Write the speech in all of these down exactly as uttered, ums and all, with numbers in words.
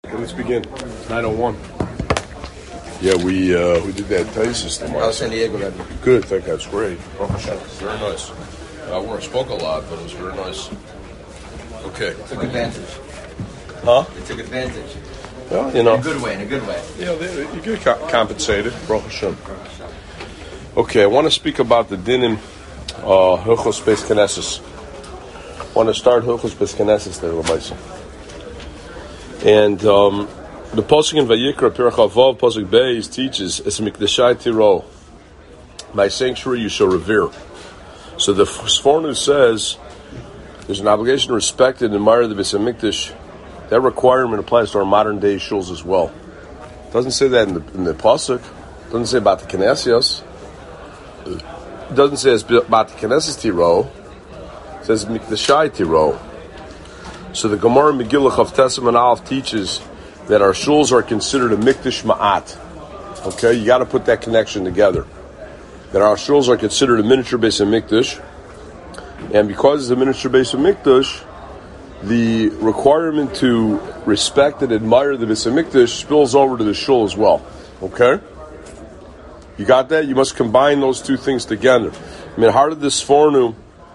Okay, let's begin. nine oh one. Yeah, we uh, we did that thesis tomorrow. How's San Diego ready? Good, I think that's great. Very nice. I uh, spoke a lot, but it was very nice. Okay. Took advantage. Huh? They took advantage. Well, you know. In a good way, in a good way. Yeah, they, you get compensated. Baruch Hashem. Okay, I want to speak about the dinim uh, Hilchos Beis Knesses. I want to start Hilchos Beis Knesses there, L'maisa. And um, the Pasuk in Vayikra, Perach Avav, Pasuk Beis, teaches, Es Mikdashai Tiro, my sanctuary you shall revere. So the Sfornu says, there's an obligation to respect and admire the Beis HaMikdash. That requirement applies to our modern day shuls as well. It doesn't say that in the, in the Pasuk. It doesn't say about the Knesios. It doesn't say it's about the Knesses Tiro. It says Mikdashai Tiro. So the Gemara Megillah Chav Tesam and Aleph teaches that our shuls are considered a Mikdash Ma'at. Okay, you got to put that connection together. That our shuls are considered a miniature Beis HaMikdash, and because it's a miniature Beis HaMikdash, the requirement to respect and admire the Beis HaMikdash spills over to the shul as well. Okay, you got that? You must combine those two things together. I mean, how did this Sfornu?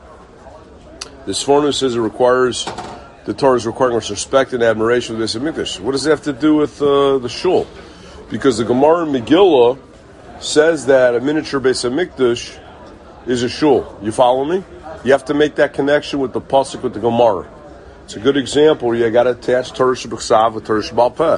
This Sfornu says it requires. The Torah is requiring us respect and admiration of the Beis HaMikdash. What does it have to do with uh, the shul? Because the Gemara in Megillah says that a miniature Beis HaMikdash is a shul. You follow me? You have to make that connection with the pasuk with the Gemara. It's a good example where you got to attach Torah Shebechsav with Torah Shebal Peh.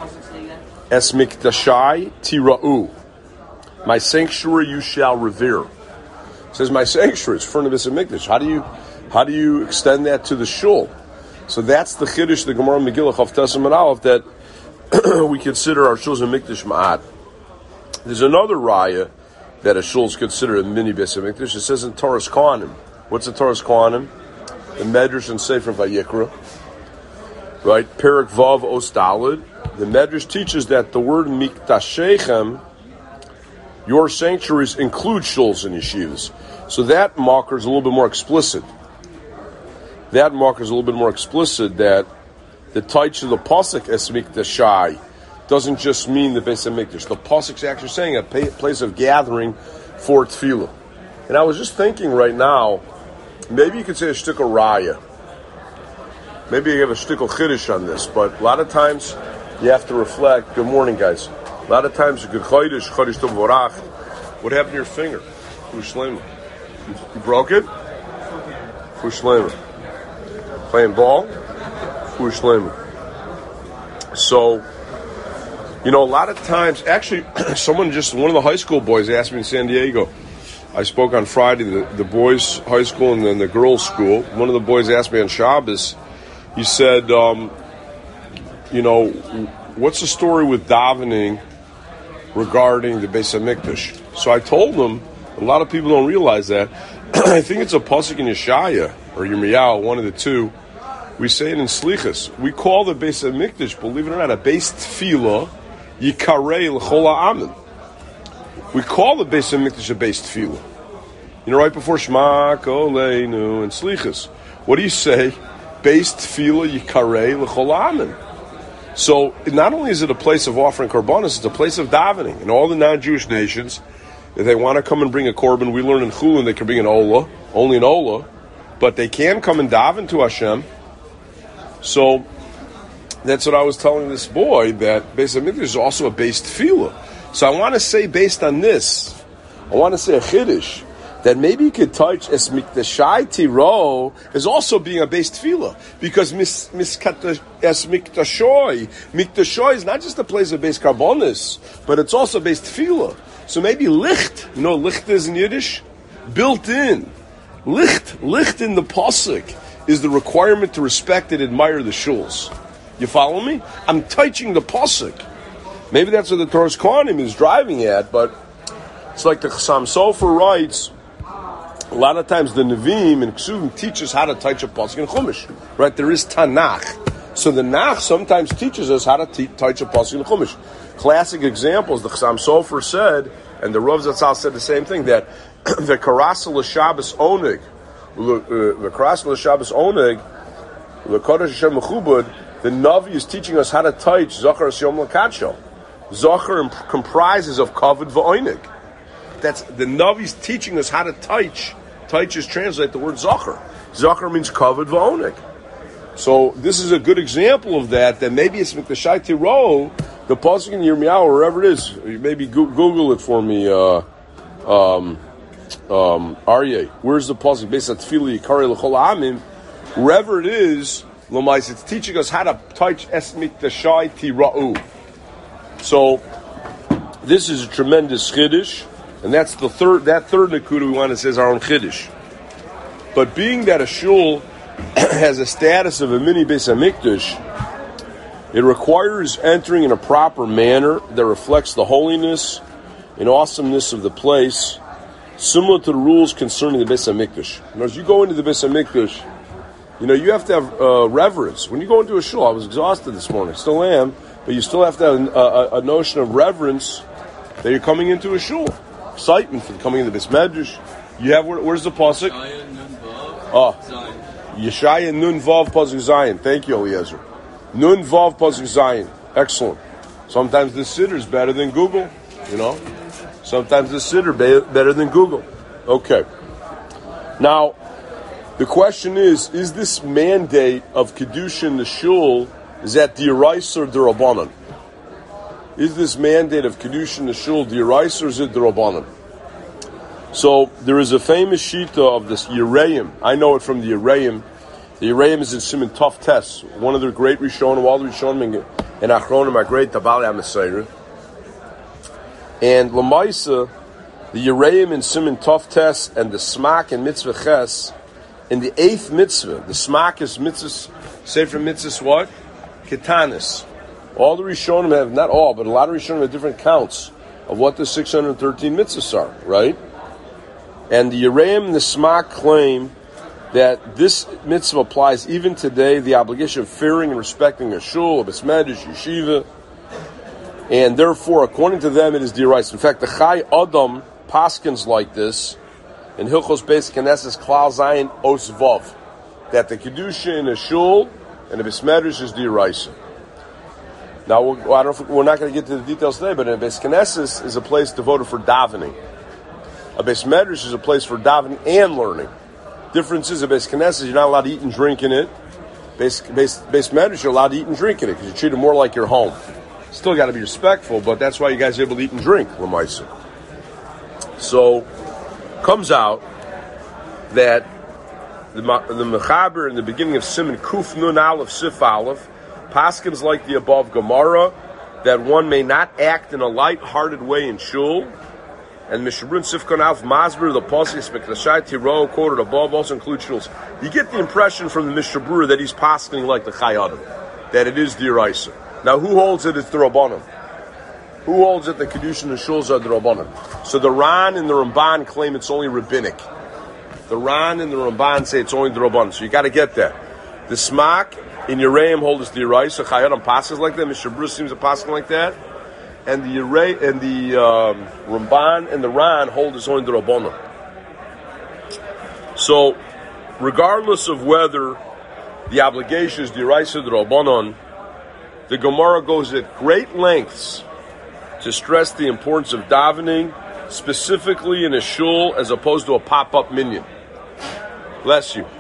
Es Mikdashai Tira'u. My sanctuary you shall revere. It says my sanctuary. It's for the Beis HaMikdash. How do you how do you extend that to the shul? So that's the Chiddush, the Gemara Megillah Chav Tesam and Aleph, that we consider our shuls a Mikdash Ma'at. There's another raya that a shul is considered a mini Beis HaMikdash. It says in Torah's Kohanim. What's the Torah's Kohanim? The Medrash and Sefer Vayikra. Right? Perek Vav Os Daled. The Medrash teaches that the word Mikdashechem, your sanctuaries, include shuls and yeshivas. So that marker is a little bit more explicit. That marker is a little bit more explicit that the taich of the pasuk es mikdashai doesn't just mean the Beis HaMikdash. The pasuk is actually saying a place of gathering for tefillah. And I was just thinking right now, maybe you could say a shtickle raya. Maybe you have a shtickle chiddush on this, but a lot of times you have to reflect. Good morning, guys. A lot of times a good chiddush, chiddush tov vorach. What happened to your finger? Ushlema. You broke it? Ushlema. Playing ball, so, you know, a lot of times, actually, someone just, one of the high school boys asked me in San Diego, I spoke on Friday, the, the boys' high school and then the girls' school. One of the boys asked me on Shabbos, he said, um, you know, what's the story with davening regarding the Beis HaMikdash? So I told him, a lot of people don't realize that. I think it's a pasuk in Yeshaya or Yirmiyahu, one of the two. We say it in Slichas. We call the Beis HaMikdash, believe it or not, a Beis Tefillah Yikarei L'chol Ha'amin. We call the Beis HaMikdash a Beis Tefillah. You know, right before Shema Koleinu and Slichas, what do you say? Beis Tefillah Yikarei L'chol Ha'amin. So not only is it a place of offering korbanos, it's a place of davening. In all the non-Jewish nations, if they want to come and bring a korban, we learn in Chulin they can bring an olah, only an olah, but they can come and daven to Hashem. So that's what I was telling this boy, that Beis HaMikdash is also a Beis Tefillah. So I want to say, based on this, I want to say a chiddush, that maybe you could touch Es Mikdashai Tiro as also being a Beis Tefillah, because mis, mis Es Mikdashoy, Mikdashoy is not just a place of Beis Karbonis, but it's also Beis Tefillah. So maybe licht, you know, licht is in Yiddish, built in. Licht, licht in the pasuk is the requirement to respect and admire the shuls. You follow me? I'm touching the pasuk. Maybe that's what the Torah's Kohanim is driving at, but it's like the Chassam Sofer writes, a lot of times the Nevi'im and Ksuvim teach us how to touch a pasuk in Chumash. Right? There is Tanakh. So the Nach sometimes teaches us how to te- touch a pasuk in Chumash. Classic examples, the Chassam Sofer said, and the Rav Zatzal said the same thing, that the Karasa L'Shabbos Oneg, the Karasa L'Shabbos Oneg, the Kodesh Hashem Mechubad, The Navi is teaching us how to touch Zachar Yom Lakacho. Zachar imp- comprises of Kavod V'Oinig. That's the Navi is teaching us how to touch. Touch is translate the word Zachar. Zachar means Kavod V'Oinig. So this is a good example of that. That maybe it's Mikdashai Tiro, the pasuk in Yirmiyahu, or wherever it is. Maybe Google it for me. Uh, um, um, Aryeh, where's the pasuk? Based on Tefillah Yikari L'Chol Ha'amim, wherever it is, Lamais, it's teaching us how to touch Es Mikdashai Tira'u. So this is a tremendous chiddush, and that's the third. That third nakuda we want to say is our own chiddush. But being that a shul has a status of a mini Beis HaMikdash, it requires entering in a proper manner that reflects the holiness and awesomeness of the place, similar to the rules concerning the Beis HaMikdash. Now, as you go into the Beis HaMikdash, you know, you have to have uh, reverence. When you go into a shul, I was exhausted this morning, still am, but you still have to have a, a, a notion of reverence that you're coming into a shul. Excitement for coming into the Beis Medrash. You have, where, where's the pasuk? Oh, Yeshaya Nun Vav Pasuk Zion. Thank you, Eliezer. Nun Vav Pasuk Zion. Excellent. Sometimes the siddur is better than Google, you know. Sometimes the siddur be- better than Google. Okay. Now, the question is, is this mandate of Kedusha in the shul, is that d'oraisa or d'Rabbanan? Is this mandate of Kedusha in the shul d'oraisa or is it d'Rabbanan? So, there is a famous shita of this Yereim. I know it from the Yereim. The Yereim is in Siman Tov Tes, one of the great Rishonim, all the Rishonim and Achronim are great, Tabali HaMesayra. And Lamaisa, the Yereim in Siman Tov Tes and the Smak in Mitzvah Ches, in the eighth mitzvah, the Smak is mitzvah, Sefer Mitzvahs what? Ketanis. All the Rishonim have, not all, but a lot of Rishonim have different counts of what the six hundred thirteen mitzvahs are, right? And the Yereim and the Smak claim that this mitzvah applies even today, the obligation of fearing and respecting a shul, a Beis Medrash, yeshiva, and therefore, according to them, it is d'oraisa. In fact, the Chai Adam paskins like this in Hilchos Beis Knesses Klal Zayin Os Vav, that the Kedusha in a shul and a Beis Medrash is d'oraisa. Now, we're, I don't know if, we're not going to get to the details today, but a Beis Knesses is a place devoted for davening. A Beis Medrash is a place for davening and learning. Difference is a Beis Knesses, you're not allowed to eat and drink in it. Beis, Beis, Beis Medrash, you're allowed to eat and drink in it because you treat it more like your home. Still got to be respectful, but that's why you guys are able to eat and drink, Lamaisa. So, comes out that the, the Mechaber in the beginning of Siman Kuf Nun Aleph Sif Aleph, paskins like the above Gemara, that one may not act in a light-hearted way in shul. And Mishabrun Sifkon Alf Masber, the Pasuk Mikdashai Tiro, quoted above, also includes shuls. You get the impression from the Mishabur that he's paskening like the Chai Adam, that it is d'oraisa. Now, who holds it? It's the Rabbanan. Who holds it? The Kedusha and the shuls are the Rabbanan. So the Ran and the Ramban claim it's only rabbinic. The Ran and the Ramban say it's only the Rabbanan. So you got to get that. The Smak in Yereim hold is d'oraisa. Chai Adam passes like that. Mishabur seems to paskin like that. And the Yere, and the um, Ramban and the Ran hold is only the Rabbanan. So, regardless of whether the obligation is the d'oraisa or the Rabbanan, the Gemara goes at great lengths to stress the importance of davening, specifically in a shul as opposed to a pop-up minyan. Bless you.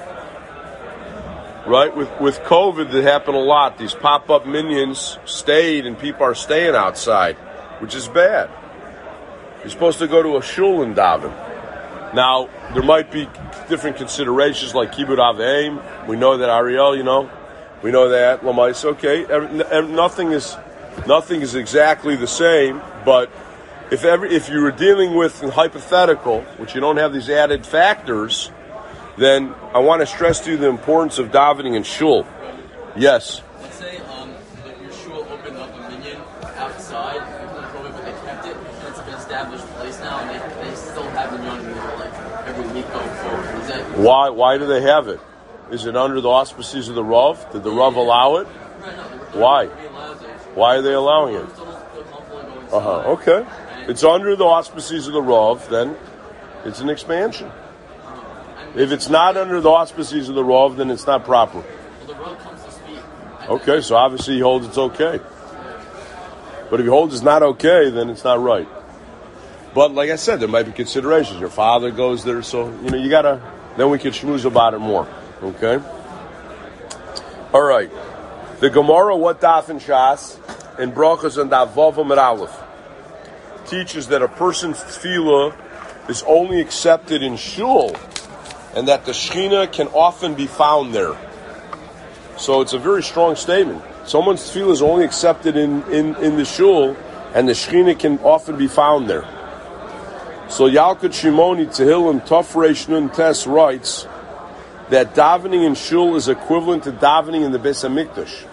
Right? With with COVID, that happened a lot. These pop-up minions stayed, and people are staying outside, which is bad. You're supposed to go to a shul and daven. Now, there might be different considerations like Kibbud Av V'Em. We know that Ariel, you know, we know that Lamais. Okay, every, every, nothing is nothing is exactly the same. But if every if you were dealing with a hypothetical, which you don't have these added factors, then I want to stress to you the importance of davening in shul. Yes. Let's say um, that your shul opened up a minyan outside before COVID, but they kept it, and it's an established place now, and they, they still have the young people like every week going forward. Is that Why? Why do they have it? Is it under the auspices of the Rav? Did the Rav allow it? Right, no, Why? to, Why are they allowing it? Uh huh. Okay. It's under the auspices of the Rav, then it's an expansion. If it's not under the auspices of the Rav, then it's not proper. Well, the Rav comes to speak Okay, so obviously he holds it's okay. But if he holds it's not okay, then it's not right. But like I said, there might be considerations. Your father goes there, so, you know, you got to, then we can schmooze about it more. Okay? All right. The Gemara, what daf and shas, and brachas and daf vav and aleph, teaches that a person's tefillah is only accepted in shul, and that the Shechina can often be found there. So it's a very strong statement. Someone's tefillah is only accepted in, in, in the shul, and the Shechina can often be found there. So Yalkut Shimoni Tehillim Tafresh Nun Tes writes that davening in shul is equivalent to davening in the Beis HaMikdash.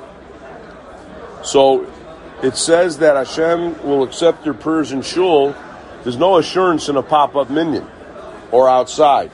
So it says that Hashem will accept your prayers in shul. There's no assurance in a pop-up minyan or outside.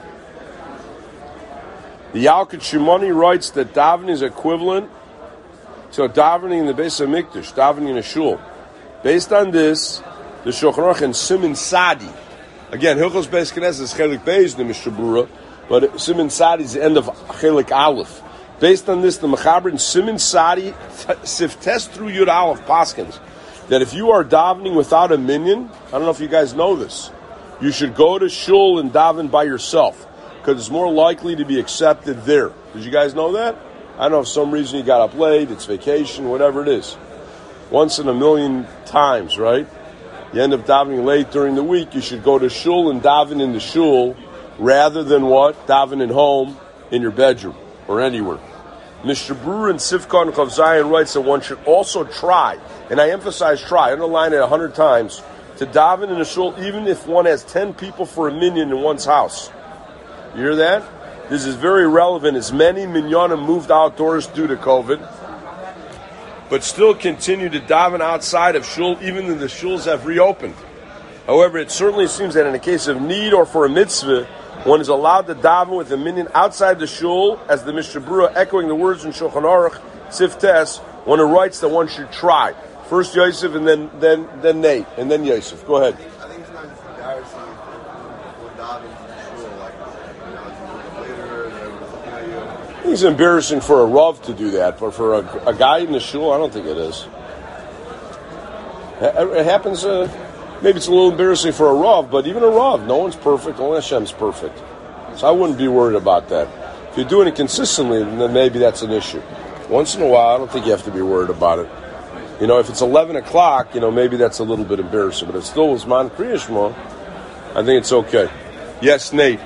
The Yalkut Shimoni writes that davening is equivalent to davening in the Beis HaMikdash, davening in a shul. Based on this, the Shulchan Aruch and Siman Sadi, again, Hilchos Beis Knesset is Chelik Beis, the Mishnah Berurah, but Siman Sadi is the end of Chelik Aleph. Based on this, the Mechaber and Siman Sadi Siftes through Yud Aleph Paskins, that if you are davening without a minyan, I don't know if you guys know this, you should go to shul and daven by yourself, because it's more likely to be accepted there. Did you guys know that? I don't know if for some reason you got up late, it's vacation, whatever it is. Once in a million times, right? You end up davening late during the week, you should go to shul and daven in the shul rather than what? Daven at home, in your bedroom, or anywhere. Mister Brewer and Sifkon Chav Zion writes that one should also try, and I emphasize try, underline it a hundred times, to daven in a shul even if one has ten people for a minyan in one's house. You hear that? This is very relevant as many minyanim moved outdoors due to COVID, but still continue to daven outside of shul, even though the shuls have reopened. However, it certainly seems that in a case of need or for a mitzvah, one is allowed to daven with a minyan outside the shul, as the Mishnah Berurah, echoing the words in Shulchan Aruch, Siftes, one who writes that one should try. First Yosef, and then then then Nate, and then Yosef. Go ahead. I think it's not embarrassing for davening in the shul, like, you know, if you wake up later, and everyone's looking at you. I think it's embarrassing for a Rav to do that, but for a, a guy in the shul, I don't think it is. It happens, uh, maybe it's a little embarrassing for a Rav, but even a Rav, no one's perfect, only Hashem's perfect. So I wouldn't be worried about that. If you're doing it consistently, then maybe that's an issue. Once in a while, I don't think you have to be worried about it. You know, if it's eleven o'clock, you know, maybe that's a little bit embarrassing, but if it still was Man Kriya Shema, I think it's okay. Yes, Nate.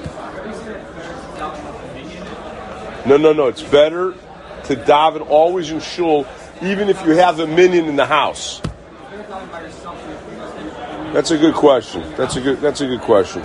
No, no, no. It's better to daven always in shul, even if you have a minyan in the house. That's a good question. That's a good. That's a good question.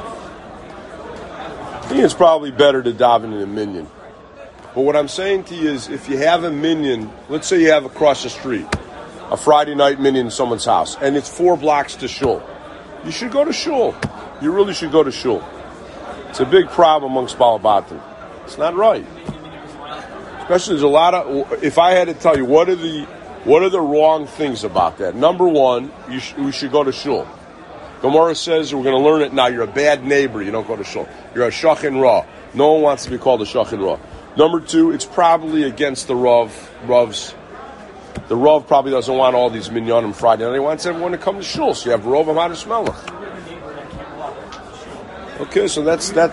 I think it's probably better to daven in a minyan. But what I'm saying to you is, if you have a minyan, let's say you have across the street a Friday night minyan in someone's house, and it's four blocks to shul, you should go to shul. You really should go to shul. It's a big problem amongst Balabatim. It's not right. Especially, there's a lot of. If I had to tell you, what are the what are the wrong things about that? Number one, you sh- we should go to shul. Gemara says we're going to learn it now. You're a bad neighbor. You don't go to shul. You're a shachin ra. No one wants to be called a shachin ra. Number two, it's probably against the Rav. Rav's. The Rav probably doesn't want all these minyanim Friday night. He wants everyone to come to shul. So you have Rav Hamadas Melech. Okay, so that's that.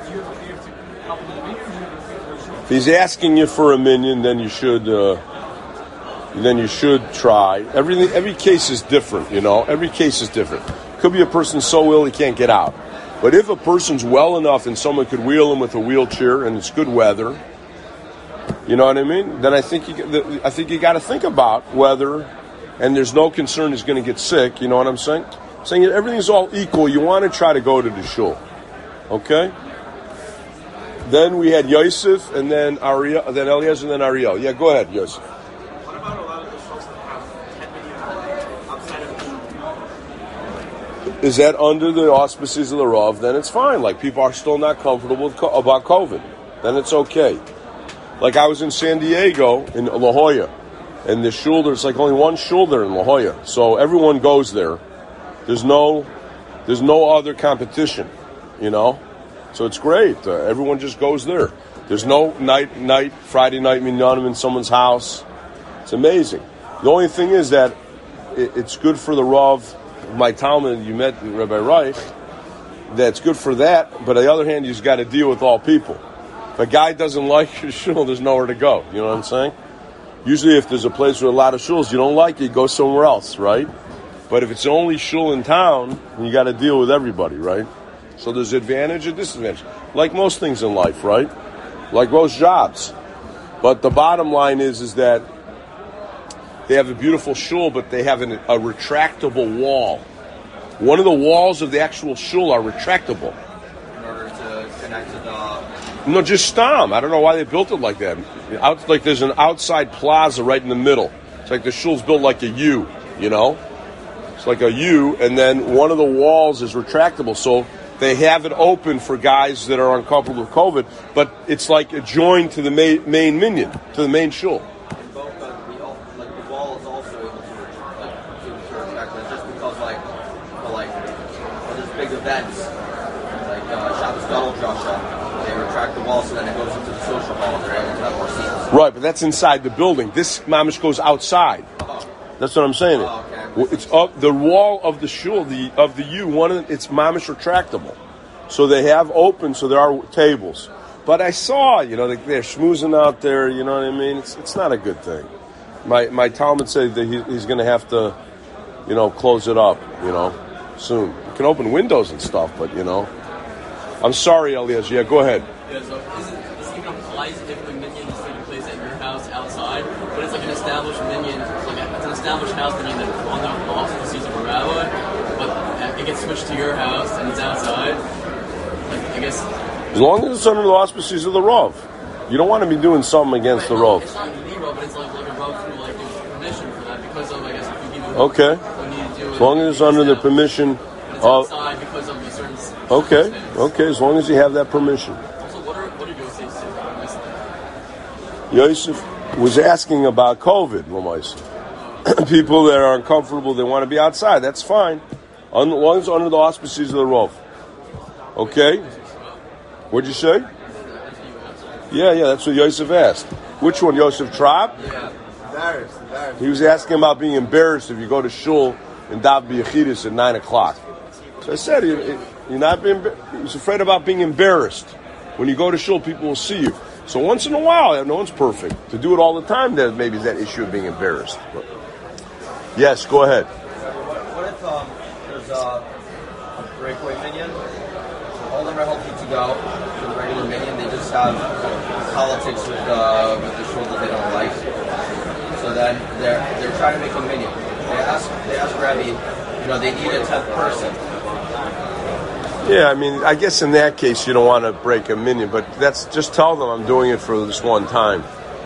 If he's asking you for a minyan, then you should. Uh, then you should try. Everything. Every case is different. You know, every case is different. Could be a person so ill he can't get out. But if a person's well enough and someone could wheel him with a wheelchair and it's good weather, you know what I mean? Then I think you, I think you got to think about whether, and there's no concern he's going to get sick. You know what I'm saying? I'm saying that everything's all equal. You want to try to go to the shul, okay? Then we had Yosef, and then Ariel, then Eliezer, and then Ariel. Yeah, go ahead, Yosef. What about a lot of the shuls that have ten minyan outside of the shul? Is that under the auspices of the Rav? Then it's fine. Like, people are still not comfortable with co- about COVID. Then it's okay. Like, I was in San Diego, in La Jolla, and the shul, there's like only one shul there in La Jolla. So everyone goes there. There's no, there's no other competition, you know? So it's great. Uh, everyone just goes there. There's no night, night, Friday night minyanim in someone's house. It's amazing. The only thing is that it, it's good for the Rav, my Talmud, you met Rabbi Reich, that's good for that, but on the other hand, you've got to deal with all people. If a guy doesn't like your shul, there's nowhere to go. You know what I'm saying? Usually if there's a place with a lot of shuls, you don't like it, you go somewhere else, right? But if it's the only shul in town, you got to deal with everybody, right? So there's advantage and disadvantage. Like most things in life, right? Like most jobs. But the bottom line is, is that they have a beautiful shul, but they have an, a retractable wall. One of the walls of the actual shul are retractable. In order to connect to the... No, just stam. I don't know why they built it like that. Out, like there's an outside plaza right in the middle. It's like the shul's built like a U, you know? It's like a U, and then one of the walls is retractable. So they have it open for guys that are uncomfortable with COVID, but it's like adjoined to the main, main minyan, to the main shul. In both of the, like, the wall is also able to, like, to, to retract it, just because, like, for, like, for there's big events, like uh, Shabbos Gadol Drasha, they retract the wall so then it goes into the social hall and they're able to have more seats. Right, but that's inside the building. This mamish goes outside. Oh. That's what I'm saying. Oh, okay. Well, it's up the wall of the shul, the of the U. One of them, it's mamish retractable, so they have open. So there are tables. But I saw, you know, they're schmoozing out there. You know what I mean? It's it's not a good thing. My my Talmud said that he, he's going to have to, you know, close it up. You know, soon. You can open windows and stuff, but you know, I'm sorry, Elias. Yeah, go ahead. Yeah, so isn't this even applies if the minion is taking place at your house outside, but it's like an established minion, like a, it's an established house minion that's on the auspices of a rabbi, but it gets switched to your house and it's outside. Like, I guess. As long as it's under the auspices of the Rav, you don't want to be doing something against Right, the well, Rav. It's not the Rav, but it's like, like a Rav who like gives permission for that because of, I guess, if you give Okay. what you need to do. As long as it's under the permission It's of. outside because of a certain. Okay, circumstance. okay. As long as you have that permission. Also, what are what are Yosef saying? Yosef was asking about COVID, Lamais. People that are uncomfortable, they want to be outside. That's fine. As long as it's under the auspices of the Rav. Okay? What'd you say? Yeah, yeah, that's what Yosef asked. Which one, Yosef Traub? Yeah. Embarrassed, embarrassed. He was asking about being embarrassed if you go to shul and daven b'yechidus at nine o'clock. So I said, you- you're not being. He was afraid about being embarrassed. When you go to shul, people will see you. So once in a while, no one's perfect. To do it all the time, there maybe is that issue of being embarrassed. But yes, go ahead. What if um, there's a, a breakaway minion? So all of them are healthy to go. For the regular minion, they just have politics with uh, with the shul that they don't like. So then they're they're trying to make a minion. They ask they ask Rabbi, you know, they need a tenth person. Yeah, I mean, I guess in that case you don't want to break a minion, but that's just tell them I'm doing it for this one time.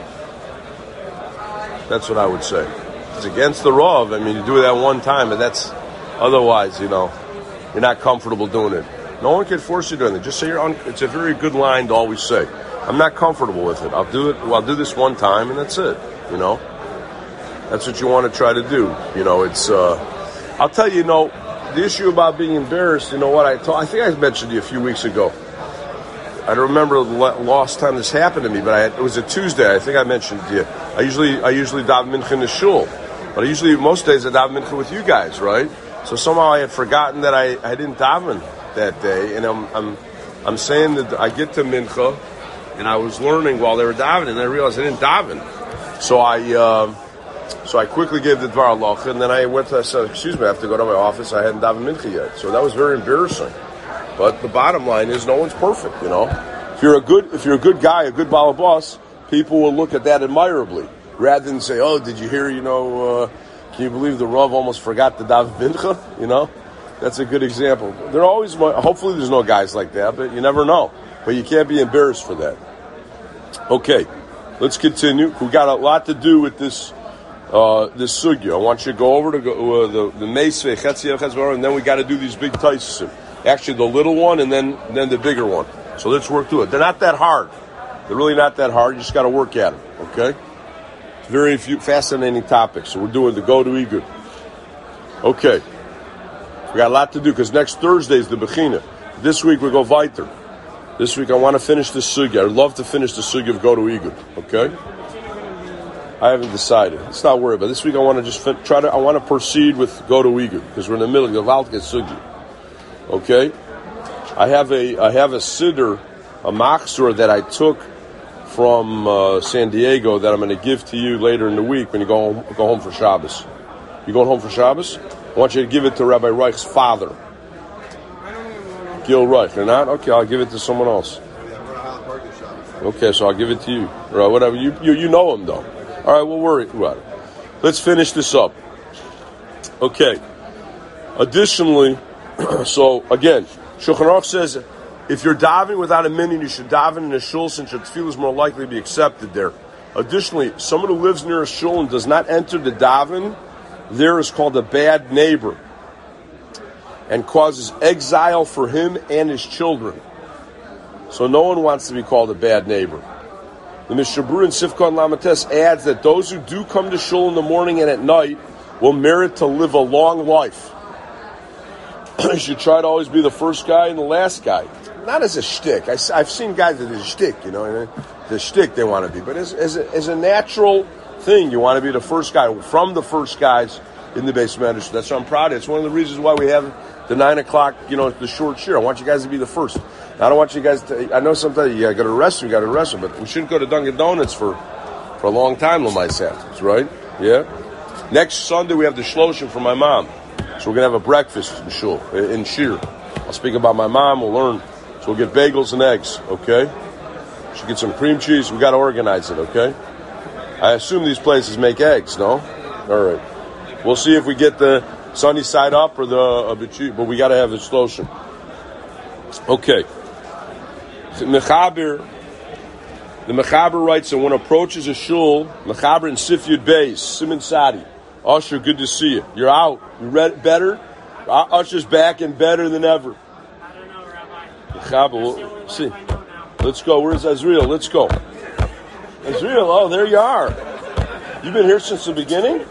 That's what I would say. It's against the Rav. I mean, you do it that one time, and that's otherwise, you know, you're not comfortable doing it. No one can force you doing it. Just say you're. Un- it's a very good line to always say. I'm not comfortable with it. I'll do it. Well, I'll do this one time, and that's it. You know, that's what you want to try to do. You know, it's. Uh, I'll tell you, you know. The issue about being embarrassed, you know what I told, I think I mentioned to you a few weeks ago. I don't remember the last time this happened to me, but I had, it was a Tuesday. I think I mentioned to you. I usually I usually daven mincha in the shul, but I usually most days I daven mincha with you guys, right? So somehow I had forgotten that I, I didn't daven that day, and I'm I'm I'm saying that I get to mincha, and I was learning while they were davening, and I realized I didn't daven. So I. Uh, So I quickly gave the Dvar Halacha, and then I went to, I said, excuse me, I have to go to my office. I hadn't davened mincha yet. So that was very embarrassing. But the bottom line is no one's perfect, you know. If you're a good if you're a good guy, a good bala boss, people will look at that admirably. Rather than say, oh, did you hear, you know, uh, can you believe the Rav almost forgot to daven mincha? You know, that's a good example. There are always, hopefully there's no guys like that, but you never know. But you can't be embarrassed for that. Okay, let's continue. We got a lot to do with this Uh, this sugya. I want you to go over to go, uh, the the meisvei chetziyav chetzbar, and then we got to do these big taisim. Actually, the little one and then then the bigger one. So let's work through it. They're not that hard. They're really not that hard. You just got to work at them. Okay. It's very few fascinating topics. So we're doing the go to Igud. Okay. We got a lot to do because next Thursday is the Bechina. This week we go weiter. This week I want to finish the sugya. I'd love to finish the sugya of go to Igud. Okay. I haven't decided. Let's not worry about it. This week I want to just fin- try to, I want to proceed with Go to Uyghur, because we're in the middle of the Valket Sugi. Okay? I have a, I have a siddur, a machzor that I took from uh, San Diego that I'm going to give to you later in the week when you go home, go home for Shabbos. You going home for Shabbos? I want you to give it to Rabbi Reich's father. Gil Reich. Or not? Okay, I'll give it to someone else. Okay, so I'll give it to you. Or whatever. You, you, you know him, though. All right, we'll worry about it. Let's finish this up. Okay. Additionally, so again, Shulchan Aruch says, if you're davening without a minyan, you should daven in a shul since your tefillah is more likely to be accepted there. Additionally, someone who lives near a shul and does not enter the daven, there is called a bad neighbor and causes exile for him and his children. So no one wants to be called a bad neighbor. The Mishnah Berurah in Sifkon Lamates adds that those who do come to shul in the morning and at night will merit to live a long life. You should try to always be the first guy and the last guy. Not as a shtick. I, I've seen guys that is a shtick, you know, the shtick they want to be. But as, as, a, as a natural thing, you want to be the first guy, from the first guys in the Beis Medrash. That's why I'm proud of it. It's one of the reasons why we have the nine o'clock, you know, the short shir. I want you guys to be the first. I don't want you guys to, I know sometimes you got to rest, you got to rest, but we shouldn't go to Dunkin' Donuts for, for a long time, L'maiseh, right? Yeah? Next Sunday we have the shloshim for my mom. So we're going to have a breakfast in shul, in shir. I'll speak about my mom, we'll learn. So we'll get bagels and eggs, okay? Should get some cream cheese, we got to organize it, okay? I assume these places make eggs, no? All right. We'll see if we get the sunny side up or the, uh, but we got to have the shloshim. Okay. The Mechaber, the Mechaber writes that one approaches a shul, Mechaber in Sif Yud Beis, Simon Sadi. Usher, good to see you. You're out. You read better? Usher's back and better than ever. I don't know, Rabbi. Mechaber, we'll see. Let's go. Where's Azriel? Let's go. Azriel, oh, there you are. You've been here since the beginning?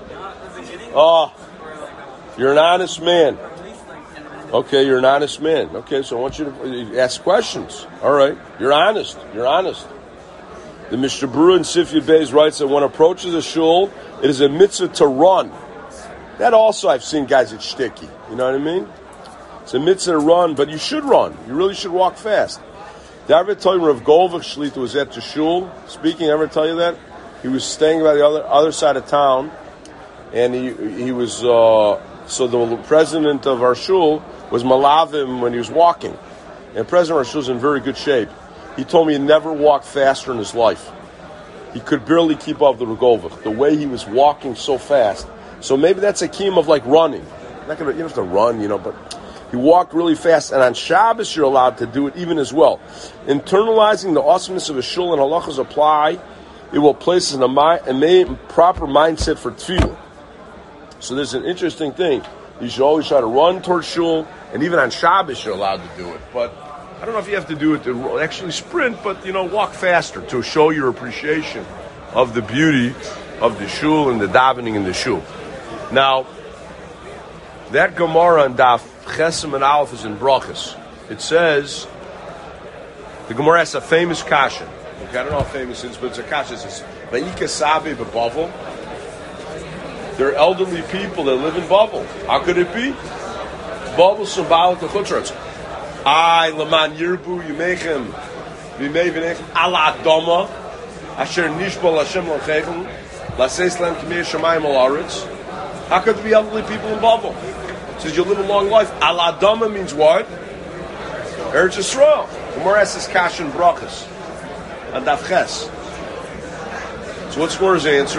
Oh, you're an honest man. Okay, you're an honest man. Okay, so I want you to ask questions. All right, you're honest. You're honest. The Mishnah Berurah in Sif Yud Beis writes that when approaches a shul, it is a mitzvah to run. That also I've seen guys at shticky. You know what I mean? It's a mitzvah to run, but you should run. You really should walk fast. Did I ever tell you Rav Golvach Shlita was at the shul speaking? Ever tell you that? He was staying by the other other side of town, and he he was uh, so the president of our shul was malavim when he was walking. And the president of our shul is in very good shape. He told me he never walked faster in his life. He could barely keep up with the Regovach, the way he was walking so fast. So maybe that's a key of like running. Not gonna, you don't have to run, you know, but he walked really fast. And on Shabbos, you're allowed to do it even as well. Internalizing the awesomeness of a shul and halachas apply, it will place us in a, mi- a main, proper mindset for tefillah. So there's an interesting thing. You should always try to run towards shul, and even on Shabbos you're allowed to do it. But I don't know if you have to do it to actually sprint, but, you know, walk faster to show your appreciation of the beauty of the shul and the davening in the shul. Now, that Gemara on Daf Chesem and Aleph is in Brachos. It says, the Gemara has a famous kasha. Okay, I don't know how famous it is, but it's a kasha. It says, Vayika Sabe B'Bavel. There are elderly people that live in Bavel. How could it be? Bavel Sumbal Kechutzratz. I Laman Yirbu Yimechem Vimei V'Nechem Ala Adama Asher Nishbal Hashem L'Chechem Laseis Lem K'mei Shemayim Al-Aretz. How could there be elderly people in Bavel? It says you live a long life. Ala Adama means what? Eretz Yisrael. Gemara has this kash and brachas and Daf Ches. So what's Gemara's answer?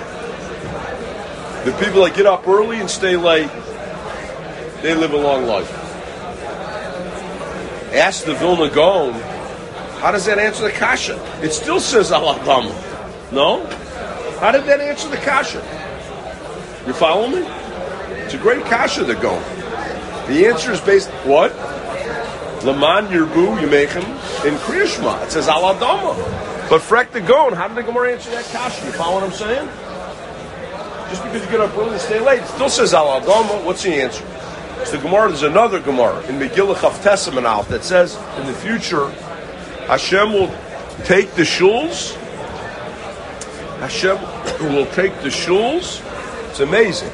The people that get up early and stay late, they live a long life. Ask the Vilna Gaon, how does that answer the kasha? It still says Al Adama. No? How did that answer the kasha? You follow me? It's a great kasha, the Gaon. The answer is based, what? Laman Yirbu Yimechem in Kriya Shema. It says Al Adama. But Frek the Gaon, how did the Gemara answer that kasha? You follow what I'm saying? Just because you get up early and stay late, it still says Al Adama. What's the answer? So the Gemara, there's another Gemara in Megillah Chavtesem and Alf that says in the future Hashem will take the shuls Hashem will take the shuls. It's amazing.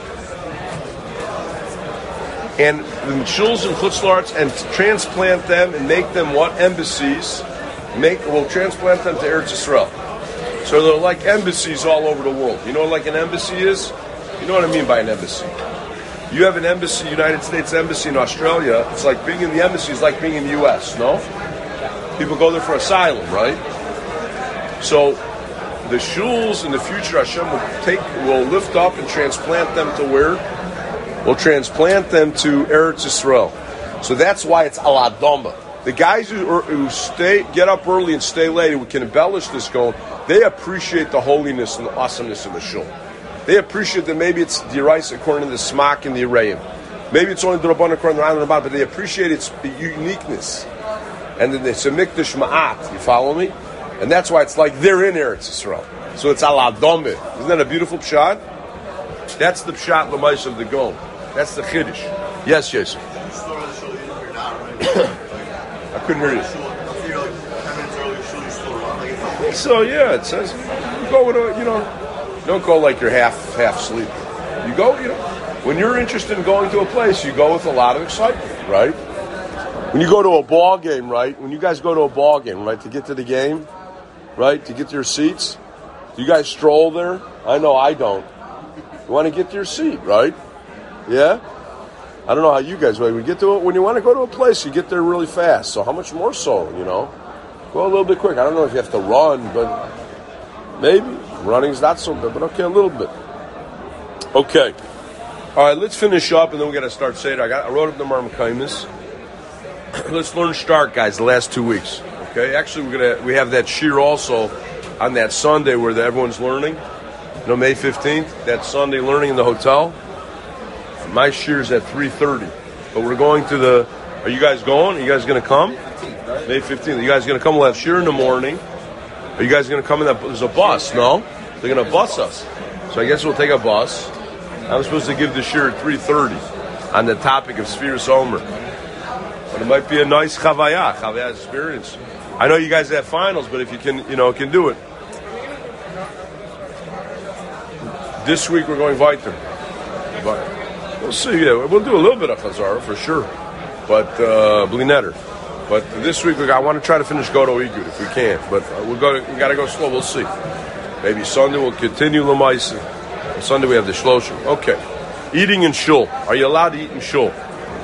And the shuls and Chutz La'aretz and transplant them and make them what? Embassies. Make We'll transplant them to Eretz Yisrael. So they're like embassies all over the world. You know what like an embassy is? You know what I mean by an embassy. You have an embassy, United States Embassy in Australia. It's like being in the embassy is like being in the U S, no? People go there for asylum, right? So the shuls in the future, Hashem will take, will lift up and transplant them to where? We'll transplant them to Eretz Yisrael. So that's why it's al adama. The guys who, who stay, get up early and stay late, who can embellish this going, they appreciate the holiness and the awesomeness of the shul. They appreciate that maybe it's Dirais according to the Smak and the Arayim. Maybe it's only the Rabban according to the Rabban, but they appreciate its uniqueness. And then it's a Mikdash Ma'at, you follow me? And that's why it's like they're in Eretz Yisrael. So it's al adama. Isn't that a beautiful pshat? That's the pshat l'mais of the Gon. That's the Chiddush. Yes, yes. I couldn't hear you. So yeah, it says you go with a, you know, don't go like you're half half asleep. You go, you know, when you're interested in going to a place, you go with a lot of excitement, right? When you go to a ball game, right? When you guys go to a ball game, right, to get to the game, right, to get to your seats, do you guys stroll there? I know I don't. You want to get to your seat, right? Yeah. I don't know how you guys when we get to it. When you want to go to a place, you get there really fast. So how much more so, you know? Go a little bit quick. I don't know if you have to run, but maybe running's not so good. But okay, a little bit. Okay. All right, let's finish up, and then we got to start Seder. I got. I wrote up the Marm Kaimis. Let's learn start, guys. The last two weeks. Okay. Actually, we're gonna we have that shir also on that Sunday where the, everyone's learning. You know, May fifteenth. That Sunday learning in the hotel. My shir's at three thirty, but we're going to the. Are you guys going? Are you guys going to come? May fifteenth. Are you guys going to come? We'll have shir in the morning. Are you guys going to come in that? There's a bus, no? They're going to bus us. So I guess we'll take a bus. I'm supposed to give the shir at three thirty on the topic of Sfiras Omer. But it might be a nice chavayah, chavayah experience. I know you guys have finals, but if you can, you know, can do it. This week we're going weiter. But we'll see. Yeah, we'll do a little bit of Chazara for sure, but uh, Blinetter. But this week I want to try to finish Godo Igud if we can. But we'll go. We got to go slow. We'll see. Maybe Sunday we'll continue Lamaisa. Sunday we have the Shloshim. Okay. Eating in shul. Are you allowed to eat in shul?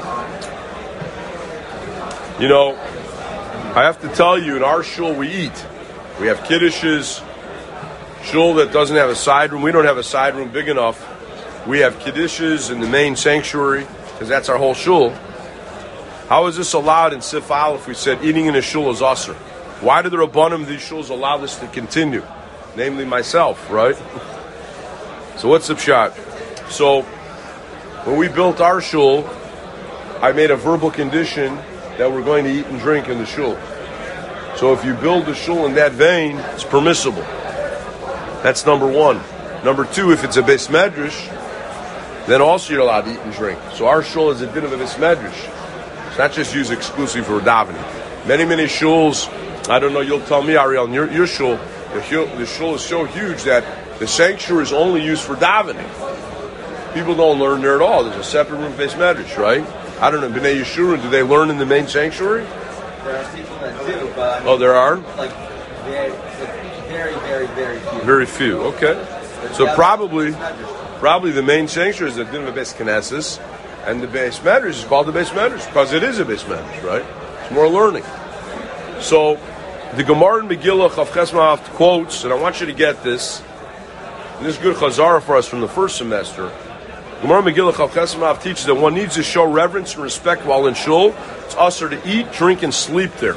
You know, I have to tell you, in our shul we eat. We have kiddushes. Shul that doesn't have a side room. We don't have a side room big enough. We have kiddushes in the main sanctuary because that's our whole shul. How is this allowed in Sif Al if we said eating in a shul is usher? Why do the Rabbanim of these shuls allow this to continue? Namely myself, right? So what's the pshat? So when we built our shul, I made a verbal condition that we're going to eat and drink in the shul. So if you build the shul in that vein, it's permissible. That's number one. Number two, if it's a Beis Medrash, then also you're allowed to eat and drink. So our shul is a din of a Beis Medrash. It's not just used exclusively for davening. Many, many shuls, I don't know, you'll tell me, Ariel, in your, your shul, the shul, the shul is so huge that the sanctuary is only used for davening. People don't learn there at all. There's a separate room for Beis Medrash, right? I don't know, B'nai Yeshurun, do they learn in the main sanctuary? There are people that do, but I mean, oh, there are? Like, very, very, very, very few. Very few, okay. So probably, probably the main sanctuary is the din of a Beis Knesses, and the Beis Medrash is called the Beis Medrash because it is a Beis Medrash, right? It's more learning. So the Gemara in Megillah Chav Chesma quotes, and I want you to get this. And this is good chazara for us from the first semester. Gemara Megillah Chav Chesma teaches that one needs to show reverence and respect while in shul. It's usher to eat, drink, and sleep there.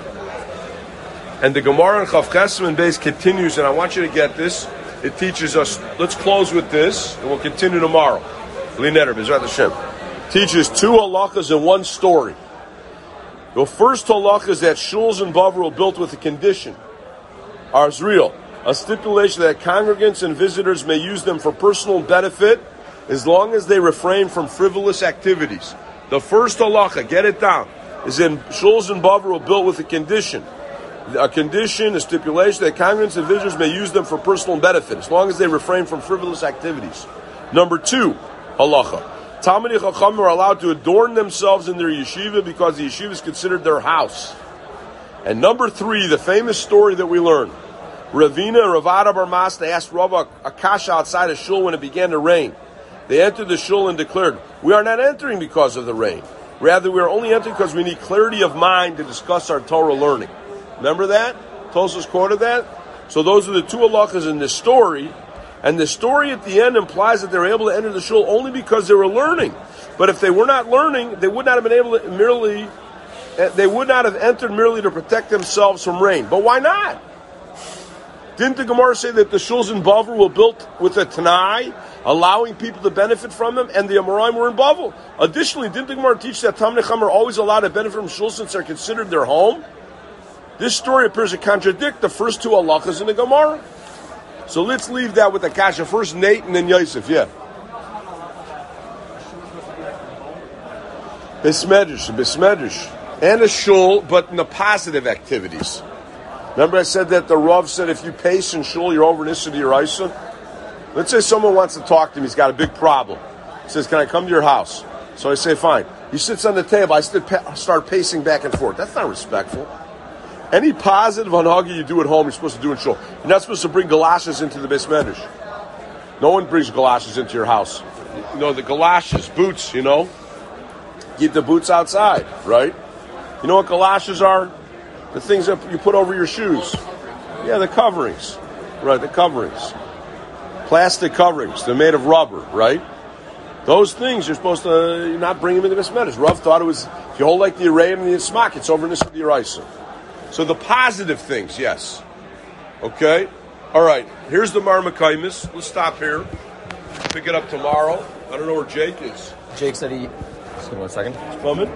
And the Gemara in Chav Chesma and Beis continues, and I want you to get this. It teaches us, let's close with this, and we'll continue tomorrow. Linetter, B'ezrat Hashem. Teaches two halachas in one story. The first halacha is that shuls and baver were built with a condition. Ours real. A stipulation that congregants and visitors may use them for personal benefit as long as they refrain from frivolous activities. The first halacha, get it down, is that shuls and baver were built with a condition A condition, a stipulation that congregants and visitors may use them for personal benefit, as long as they refrain from frivolous activities. Number two, halacha. Talmidei Chachamim are allowed to adorn themselves in their yeshiva because the yeshiva is considered their house. And number three, the famous story that we learn. Ravina and Ravada Bar Masna asked Rava a kasha outside a shul when it began to rain. They entered the shul and declared, "We are not entering because of the rain. Rather, we are only entering because we need clarity of mind to discuss our Torah learning." Remember that? Tosfos quoted that? So those are the two halachas in this story. And the story at the end implies that they were able to enter the shul only because they were learning. But if they were not learning, they would not have been able to merely, they would not have entered merely to protect themselves from rain. But why not? Didn't the Gemara say that the shuls in Bavel were built with a Tanai, allowing people to benefit from them, and the Amoraim were in Bavel? Additionally, didn't the Gemara teach that Talmidei Chacham are always allowed to benefit from shuls since they're considered their home? This story appears to contradict the first two halachas in the Gemara. So let's leave that with the kasha. First Nate and then Yosef, yeah. Besmedrish, besmedrish. And a shul, but in the positive activities. Remember I said that the Rav said if you pace in shul, you're over an issue to your Isa? Let's say someone wants to talk to me, he's got a big problem. He says, "Can I come to your house?" So I say, fine. He sits on the table, I start pacing back and forth. That's not respectful. Any positive hanhaga you do at home, you're supposed to do in shul. You're not supposed to bring galoshes into the Beis Medrash. No one brings galoshes into your house. You know, the galoshes, boots, you know. Keep the boots outside, right? You know what galoshes are? The things that you put over your shoes. Yeah, the coverings. Right, the coverings. Plastic coverings. They're made of rubber, right? Those things you're supposed to not bring them into the Beis Medrash. Rav thought it was, if you hold like the Arayim and the Smak, it's over in this with the Yeraisa. So the positive things, yes. Okay? All right. Here's the Marmakaimis. Let's stop here. Pick it up tomorrow. I don't know where Jake is. Jake said he... Just give me one second. He's coming.